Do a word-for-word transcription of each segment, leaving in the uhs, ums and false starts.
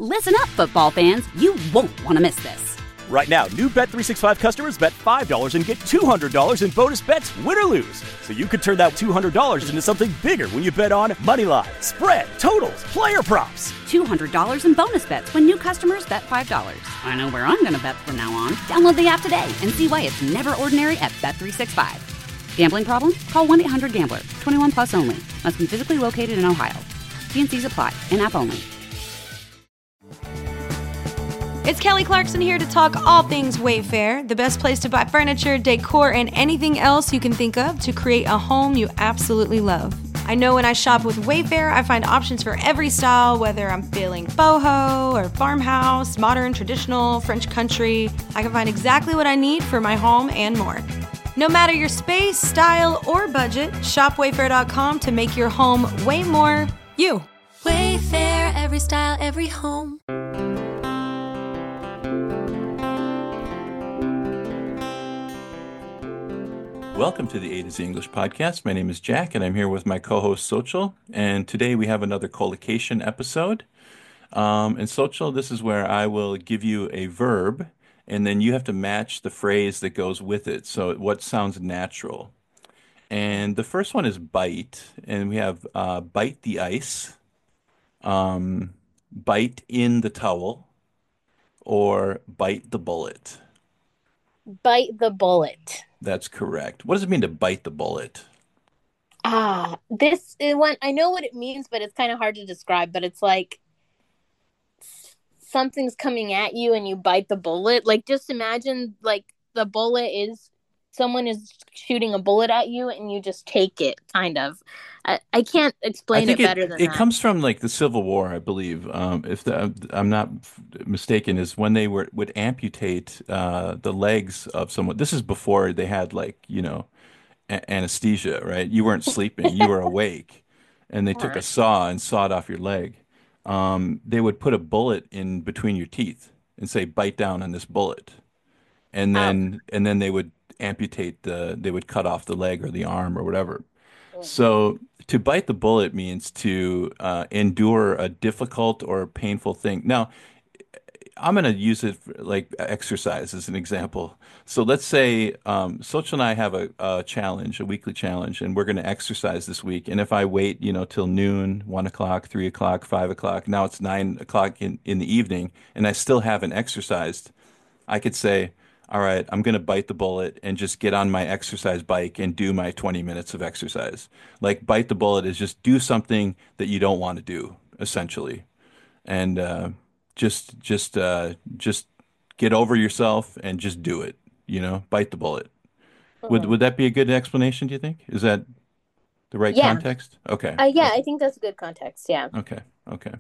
Listen up, football fans. You won't want to miss this. Right now, new Bet three sixty-five customers bet five dollars and get two hundred dollars in bonus bets, win or lose. So you could turn that two hundred dollars into something bigger when you bet on money line, spread, totals, player props. two hundred dollars in bonus bets when new customers bet five dollars. I know where I'm going to bet from now on. Download the app today and see why it's never ordinary at Bet three sixty-five. Gambling problem? Call one eight hundred gambler. twenty-one plus only. Must be physically located in Ohio. T and Cs apply. In-app only. It's Kelly Clarkson here to talk all things Wayfair, the best place to buy furniture, decor, and anything else you can think of to create a home you absolutely love. I know when I shop with Wayfair, I find options for every style, whether I'm feeling boho or farmhouse, modern, traditional, French country. I can find exactly what I need for my home and more. No matter your space, style, or budget, shop wayfair dot com to make your home way more you. Wayfair, every style, every home. Welcome to the A to Z English podcast. My name is Jack, and I'm here with my co-host Sochil. And today we have another collocation episode. Um, and Sochil, this is where I will give you a verb, and then you have to match the phrase that goes with it. So what sounds natural? And the first one is bite, and we have uh, bite the ice, um, bite in the towel, or bite the bullet. Bite the bullet. That's correct. What does it mean to bite the bullet? Ah, this one, I know what it means, but it's kind of hard to describe. But it's like something's coming at you and you bite the bullet. Like, just imagine, like, the bullet is, someone is shooting a bullet at you and you just take it, kind of. I, I can't explain it better it, than it that. comes from like the Civil War, I believe. Um, if the, I'm not mistaken, is when they were would amputate uh, the legs of someone. This is before they had like you know a- anesthesia, right? You weren't sleeping, you were awake, and they took a Right. saw and sawed off your leg. Um, they would put a bullet in between your teeth and say, "Bite down on this bullet," and Ow. then and then they would amputate the they would cut off the leg or the arm or whatever. So to bite the bullet means to uh, endure a difficult or painful thing. Now, I'm going to use it for, like exercise as an example. So let's say um, Sochil and I have a, a challenge, a weekly challenge, and we're going to exercise this week. And if I wait, you know, till noon, one o'clock, three o'clock, five o'clock, now it's nine o'clock in, in the evening, and I still haven't exercised, I could say, all right, I'm going to bite the bullet and just get on my exercise bike and do my twenty minutes of exercise. Like bite the bullet is just do something that you don't want to do, essentially. And uh, just just uh, just get over yourself and just do it, you know, bite the bullet. Would would that be a good explanation, do you think? Is that the right Yeah. context? Okay. Uh, yeah, I think that's a good context. Yeah. Okay. Okay.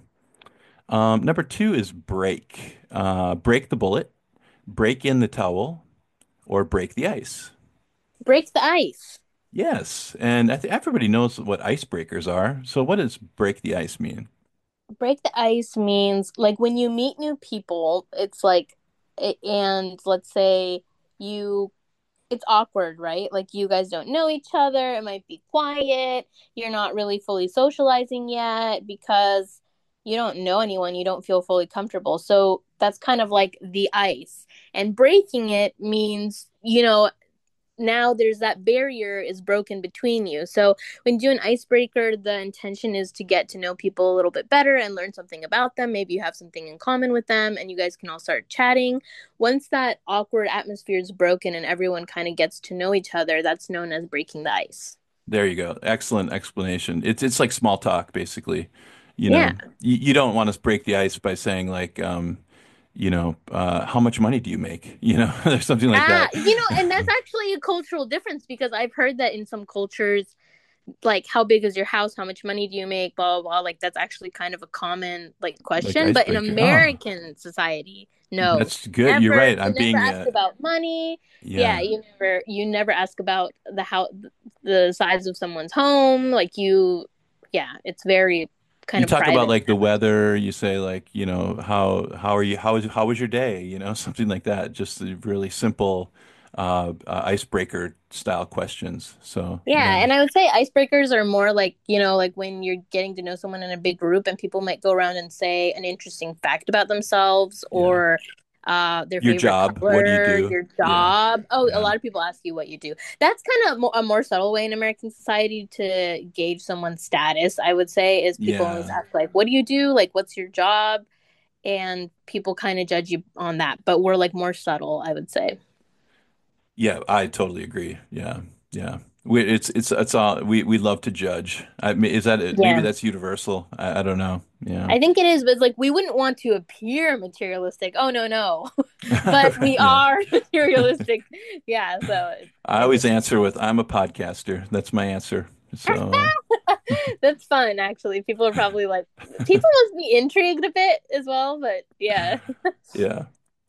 Um, number two is break. Uh, break the bullet, break in the towel, or break the ice. Break the ice. Yes, and I think everybody knows what icebreakers are. So what does break the ice mean? Break the ice means, like, when you meet new people, it's like, it, and let's say you, it's awkward, right? Like, you guys don't know each other. It might be quiet. You're not really fully socializing yet because you don't know anyone. You don't feel fully comfortable. So that's kind of like the ice. And breaking it means, you know, now there's that barrier is broken between you. So when you do an icebreaker, the intention is to get to know people a little bit better and learn something about them. Maybe you have something in common with them and you guys can all start chatting. Once that awkward atmosphere is broken and everyone kind of gets to know each other, that's known as breaking the ice. There you go. Excellent explanation. It's it's like small talk, basically. You know, Yeah. you, you don't want to break the ice by saying like, um, you know, uh, how much money do you make? You know, there's something like Ah, that. you know, and that's actually a cultural difference because I've heard that in some cultures, like, how big is your house? How much money do you make? Blah, blah, blah. Like, that's actually kind of a common, like, question. But in icebreaker. Oh. American society, no. That's good. You're Never- right. you I'm never being ask uh, about money. yeah. Yeah. you never you never ask about the how the size of someone's home. Like, you, yeah, it's very kind You of talk private. about like the weather. You say like, you know, how how are you? How was how was your day? You know, something like that. Just a really simple uh, uh, icebreaker style questions. So Yeah, yeah, and I would say icebreakers are more like, you know, like when you're getting to know someone in a big group and people might go around and say an interesting fact about themselves yeah. or uh their Your favorite job, what do you color, do? your Yeah, job. Oh, a yeah, lot of people ask you what you do. That's kind of mo- a more subtle way in American society to gauge someone's status, I would say, is people always yeah, ask like, what do you do? Like, what's your job? And people kind of judge you on that, but we're like more subtle, I would say. yeah. I totally agree. Yeah, yeah. We, it's it's it's all we we love to judge. I mean, is that it? Maybe Yeah. that's universal. I, I don't know. Yeah, I think it is, but it's like we wouldn't want to appear materialistic. Oh no, no. But we yeah. are materialistic. Yeah, so it's, I it's always just answer with, "I'm a podcaster." That's my answer. So that's fun actually. People are probably like people must be intrigued a bit as well, but yeah. yeah.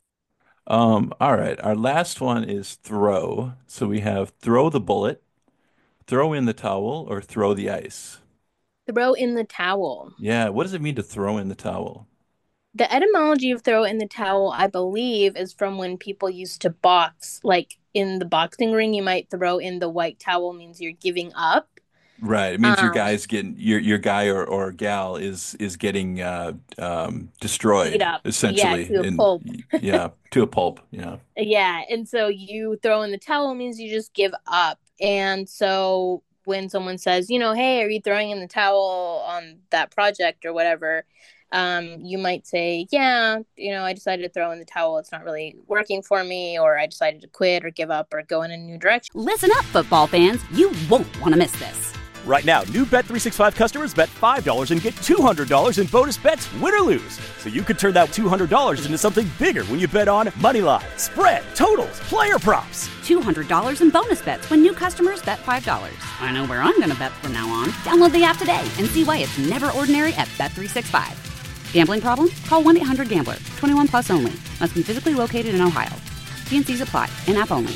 Um, all right. Our last one is throw. So we have throw the bullet, throw in the towel, or throw the ice. Throw in the towel. Yeah. What does it mean to throw in the towel? The etymology of throw in the towel, I believe, is from when people used to box. Like in the boxing ring, you might throw in the white towel means you're giving up. Right. It means your Um, guy's getting your your guy or, or gal is is getting uh um beat destroyed up. Yeah, essentially. to a And pulp. yeah, to a pulp. Yeah. Yeah, and so you throw in the towel means you just give up. And so when someone says, you know, hey, are you throwing in the towel on that project or whatever? Um, you might say, yeah, you know, I decided to throw in the towel. It's not really working for me, or I decided to quit or give up or go in a new direction. Listen up, football fans. You won't want to miss this. Right now, new Bet three sixty-five customers bet five dollars and get two hundred dollars in bonus bets, win or lose. So you could turn that two hundred dollars into something bigger when you bet on moneyline, spread, totals, player props. two hundred dollars in bonus bets when new customers bet five dollars. I know where I'm going to bet from now on. Download the app today and see why it's never ordinary at Bet three sixty-five. Gambling problem? Call one eight hundred gambler. twenty-one plus only. Must be physically located in Ohio. T and Cs apply. In-app only.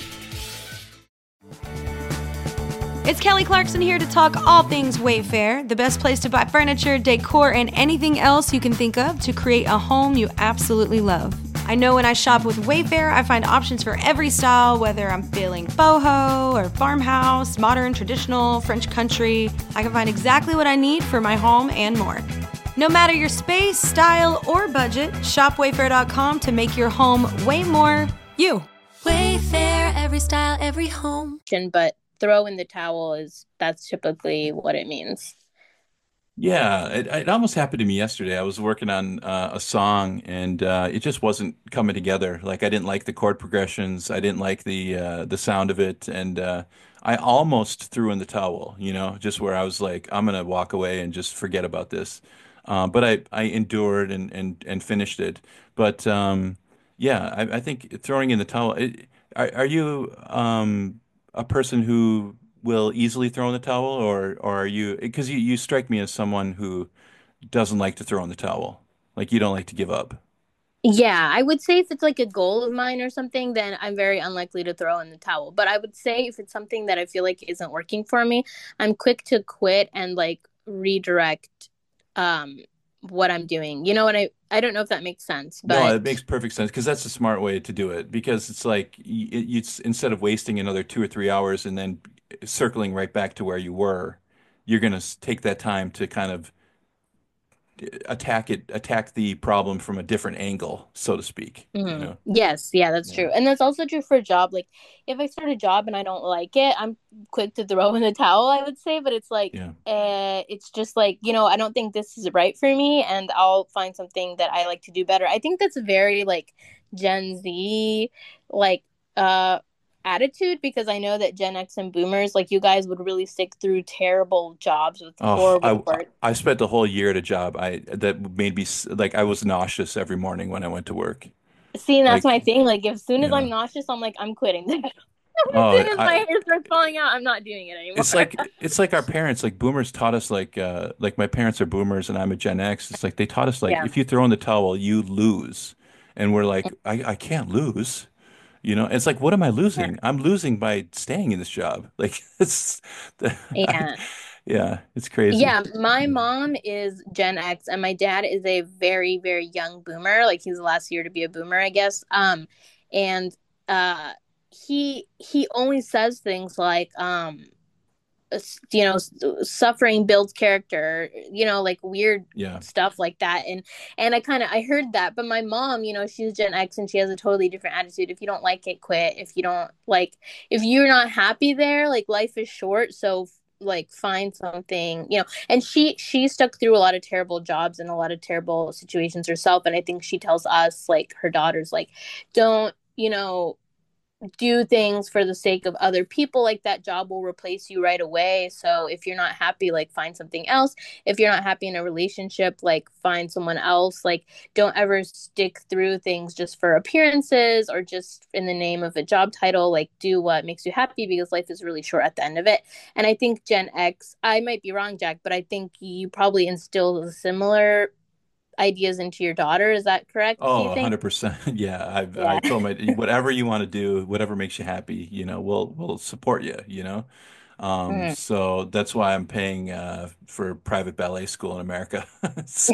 It's Kelly Clarkson here to talk all things Wayfair, the best place to buy furniture, decor, and anything else you can think of to create a home you absolutely love. I know when I shop with Wayfair, I find options for every style, whether I'm feeling boho or farmhouse, modern, traditional, French country. I can find exactly what I need for my home and more. No matter your space, style, or budget, shop wayfair dot com to make your home way more you. Wayfair, every style, every home. But throw in the towel is that's typically what it means. Yeah, it, it almost happened to me yesterday. I was working on uh, a song and uh, it just wasn't coming together. Like I didn't like the chord progressions. I didn't like the uh, the sound of it, and uh, I almost threw in the towel. You know, just where I was like, I'm gonna walk away and just forget about this. Uh, but I I endured and and and finished it. But um, yeah, I, I think throwing in the towel. It, are, are you um, a person who will easily throw in the towel, or or are you? Because you you strike me as someone who doesn't like to throw in the towel. Like you don't like to give up. Yeah, I would say if it's like a goal of mine or something, then I'm very unlikely to throw in the towel. But I would say if it's something that I feel like isn't working for me, I'm quick to quit and like redirect um what I'm doing. You know what I I don't know if that makes sense, No, but it makes perfect sense because that's a smart way to do it. Because it's like you, you instead of wasting another two or three hours and then circling right back to where you were, you're gonna s- take that time to kind of attack it, attack the problem from a different angle, so to speak. You mhm. know? Yes, yeah, that's Yeah. true. And that's also true for a job. Like if I start a job and I don't like it, I'm quick to throw in the towel, I would say, but it's like Yeah. uh it's just like, you know, I don't think this is right for me and I'll find something that I like to do better. I think that's a very like Gen Z like uh attitude because I know that Gen X and boomers like you guys would really stick through terrible jobs with Oh, horrible I work. I spent a whole year at a job I that made me s- like I was nauseous every morning when I went to work. See, and that's Like, my thing. Like as soon as I'm yeah. nauseous, I'm like, I'm quitting. As Oh, soon as my I hair starts falling out, I'm not doing it anymore. it's like it's like our parents, like boomers taught us like uh like my parents are boomers and I'm a Gen X. It's like they taught us like Yeah. if you throw in the towel, you lose. And we're like, I, I can't lose. You know, it's like, what am I Yeah. losing? I'm losing by staying in this job. Like it's I, Yeah. yeah, it's crazy. Yeah, my mom is Gen X and my dad is a very, very young boomer. Like he's the last year to be a boomer, I guess. Um, and uh he he always says things like, um, you know, suffering builds character, you know, like weird Yeah. stuff like that. And and I kind of I heard that, but my mom, you know, she's Gen X and she has a totally different attitude. If you don't like it, quit. If you don't like, if you're not happy there, like life is short, so like find something, you know. And she she stuck through a lot of terrible jobs and a lot of terrible situations herself. And I think she tells us, like her daughters, like, don't, you know, do things for the sake of other people. Like that job will replace you right away. So if you're not happy, like find something else. If you're not happy in a relationship, like find someone else. Like don't ever stick through things just for appearances or just in the name of a job title. Like do what makes you happy, because life is really short at the end of it. And I think Gen X, I might be wrong, Jack, but I think you probably instill a similar ideas into your daughter. Is that correct? Do Oh, you one think? hundred percent. Yeah, I've Yeah. I told my whatever you want to do, whatever makes you happy, you know, we'll we'll support you, you know. Um, Mm. so that's why I'm paying uh for private ballet school in America. So,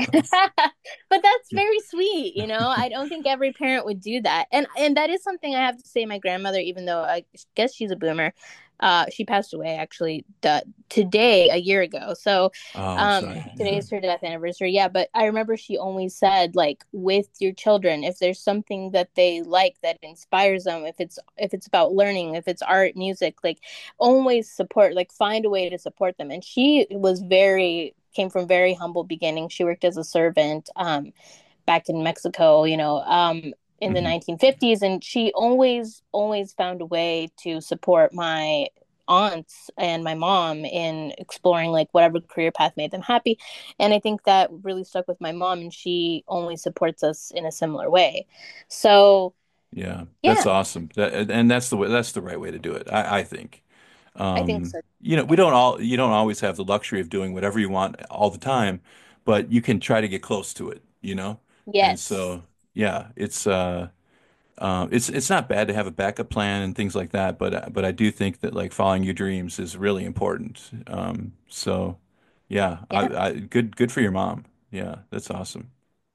But that's very sweet, you know. I don't think every parent would do that. And and that is something I have to say. My grandmother, even though I guess she's a boomer, uh, she passed away actually uh, today, a year ago. So oh, I'm um, sorry. today is her death anniversary. Yeah, but I remember she always said, like, with your children, if there's something that they like that inspires them, if it's if it's about learning, if it's art, music, like always support, like find a way to support them. And she was very came from very humble beginnings. She worked as a servant um, back in Mexico, you know, um, in the Mhm. nineteen fifties. And she always, always found a way to support my aunts and my mom in exploring like whatever career path made them happy. And I think that really stuck with my mom, and she only supports us in a similar way. So Yeah, that's yeah, awesome. That, and that's the way, that's the right way to do it, I, I think. I think Um, so. you know, we don't all you don't always have the luxury of doing whatever you want all the time, but you can try to get close to it, you know? And Yes. so, yeah, it's uh um it's it's not bad to have a backup plan and things like that, but uh, but I do think that like following your dreams is really important. Um, so yeah, I, Yeah. I good good for your mom. Yeah, that's awesome.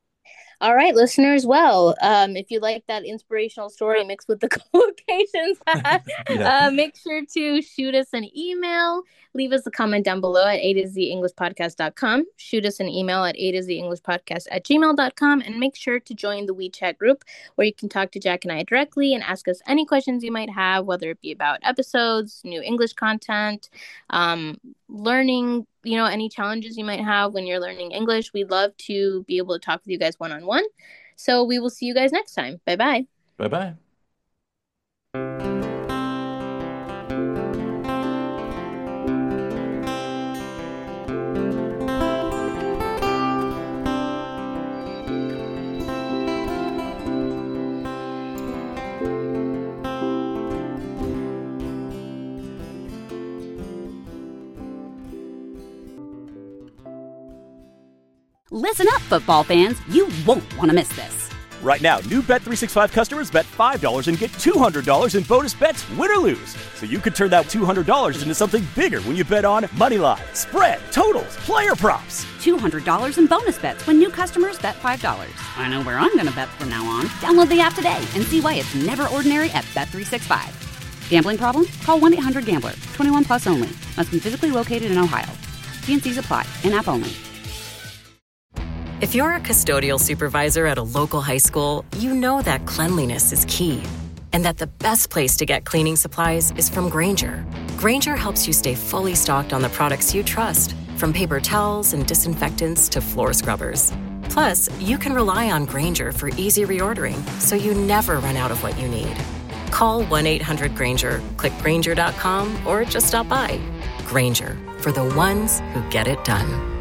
All right, listeners. Well, um, if you like that inspirational story mixed with the quotations, Yeah. uh, make sure to shoot us an email. Leave us a comment down below at a to z english podcast dot com. Shoot us an email at a to z english podcast at gmail dot com. And make sure to join the WeChat group where you can talk to Jack and I directly and ask us any questions you might have, whether it be about episodes, new English content, um, learning, you know, any challenges you might have when you're learning English. We'd love to be able to talk with you guys one-on-one. So we will see you guys next time. Bye-bye. Bye-bye. Listen up, football fans. You won't want to miss this. Right now, new Bet three sixty-five customers bet five dollars and get two hundred dollars in bonus bets, win or lose. So you could turn that two hundred dollars into something bigger when you bet on Moneyline, spread, totals, player props. two hundred dollars in bonus bets when new customers bet five dollars. I know where I'm going to bet from now on. Download the app today and see why it's never ordinary at Bet three sixty-five. Gambling problem? Call one eight hundred gambler. twenty-one plus only. Must be physically located in Ohio. T and Cs apply. In-app only. If you're a custodial supervisor at a local high school, you know that cleanliness is key, and that the best place to get cleaning supplies is from Grainger. Grainger helps you stay fully stocked on the products you trust, from paper towels and disinfectants to floor scrubbers. Plus, you can rely on Grainger for easy reordering, so you never run out of what you need. Call one eight hundred Grainger, click Grainger dot com, or just stop by. Grainger, for the ones who get it done.